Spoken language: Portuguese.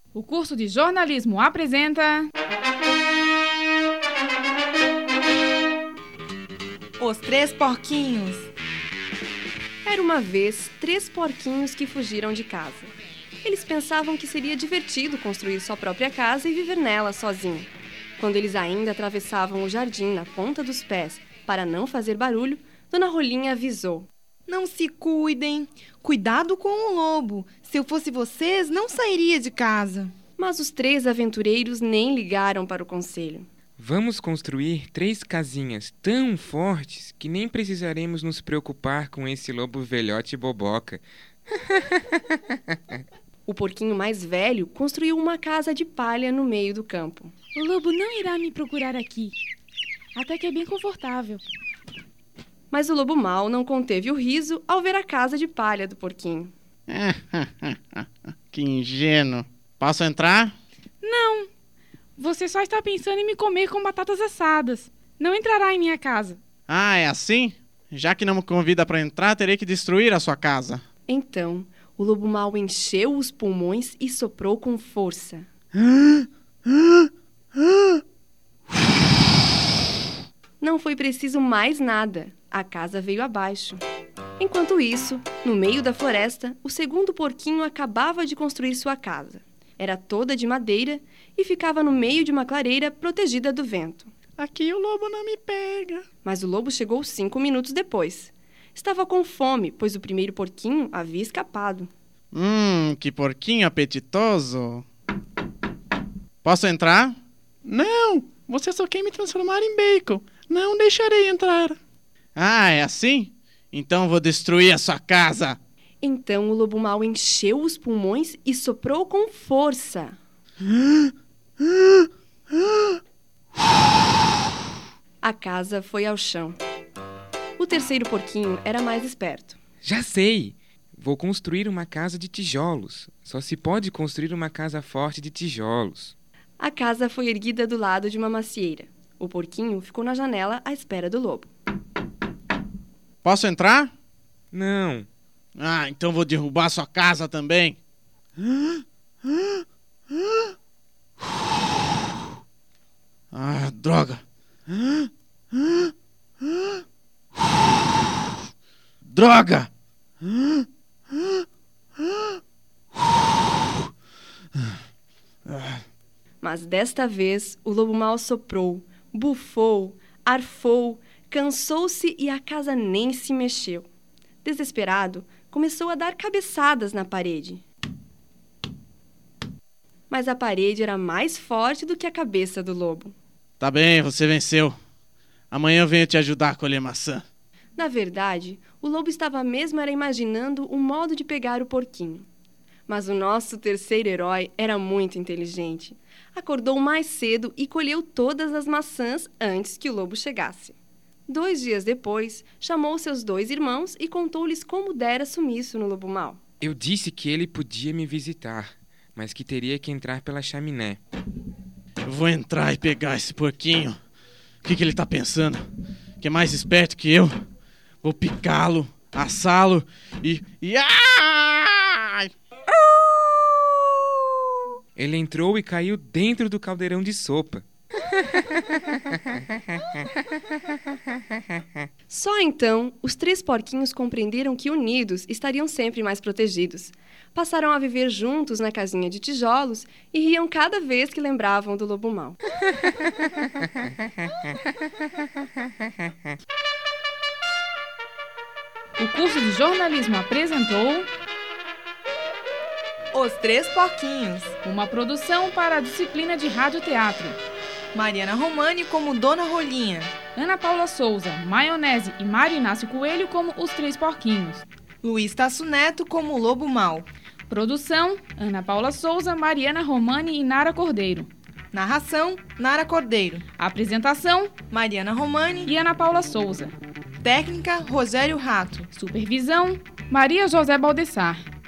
O curso de jornalismo apresenta... Os Três Porquinhos. Era uma vez 3 porquinhos que fugiram de casa. Eles pensavam que seria divertido construir sua própria casa e viver nela sozinho. Quando eles ainda atravessavam o jardim na ponta dos pés para não fazer barulho, Dona Rolinha avisou. Não se cuidem. Cuidado com o lobo. Se eu fosse vocês, não sairia de casa. Mas os 3 aventureiros nem ligaram para o conselho. Vamos construir 3 casinhas tão fortes que nem precisaremos nos preocupar com esse lobo velhote boboca. O porquinho mais velho construiu uma casa de palha no meio do campo. O lobo não irá me procurar aqui. Até que é bem confortável. Mas o lobo mau não conteve o riso ao ver a casa de palha do porquinho. Que ingênuo. Posso entrar? Não. Você só está pensando em me comer com batatas assadas. Não entrará em minha casa. Ah, é assim? Já que não me convida para entrar, terei que destruir a sua casa. Então, o lobo mau encheu os pulmões e soprou com força. Não foi preciso mais nada. A casa veio abaixo. Enquanto isso, no meio da floresta, o segundo porquinho acabava de construir sua casa. Era toda de madeira e ficava no meio de uma clareira protegida do vento. Aqui o lobo não me pega. Mas o lobo chegou 5 minutos depois. Estava com fome, pois o primeiro porquinho havia escapado. Que porquinho apetitoso. Posso entrar? Não, você só quer me transformar em bacon. Não deixarei entrar. Ah, é assim? Então vou destruir a sua casa. Então o lobo mau encheu os pulmões e soprou com força. A casa foi ao chão. O terceiro porquinho era mais esperto. Já sei! Vou construir uma casa de tijolos. Só se pode construir uma casa forte de tijolos. A casa foi erguida do lado de uma macieira. O porquinho ficou na janela à espera do lobo. Posso entrar? Não. Ah, então vou derrubar sua casa também. Ah, droga. Droga! Mas desta vez o lobo mau soprou, bufou, arfou, cansou-se e a casa nem se mexeu. Desesperado, começou a dar cabeçadas na parede. Mas a parede era mais forte do que a cabeça do lobo. Tá bem, você venceu. Amanhã eu venho te ajudar a colher maçã. Na verdade, o lobo estava mesmo imaginando um modo de pegar o porquinho. Mas o nosso terceiro herói era muito inteligente. Acordou mais cedo e colheu todas as maçãs antes que o lobo chegasse. 2 dias depois, chamou seus 2 irmãos e contou-lhes como dera sumiço no lobo mau. Eu disse que ele podia me visitar, mas que teria que entrar pela chaminé. Eu vou entrar e pegar esse porquinho. O que ele tá pensando? Que é mais esperto que eu? Vou picá-lo, assá-lo e... Ai! Ele entrou e caiu dentro do caldeirão de sopa. Só então, os 3 porquinhos compreenderam que unidos estariam sempre mais protegidos. Passaram a viver juntos na casinha de tijolos e riam cada vez que lembravam do lobo mau. O curso de jornalismo apresentou... Os Três Porquinhos. uma produção para a disciplina de radioteatro. Mariana Romani como Dona Rolinha. Ana Paula Souza, Maionese e Mário Inácio Coelho como os 3 porquinhos. Luiz Tasso Neto como Lobo Mau. Produção, Ana Paula Souza, Mariana Romani e Nara Cordeiro. Narração, Nara Cordeiro. Apresentação, Mariana Romani. e Ana Paula Souza. Técnica, Rogério Rato. Supervisão, Maria José Baldessar.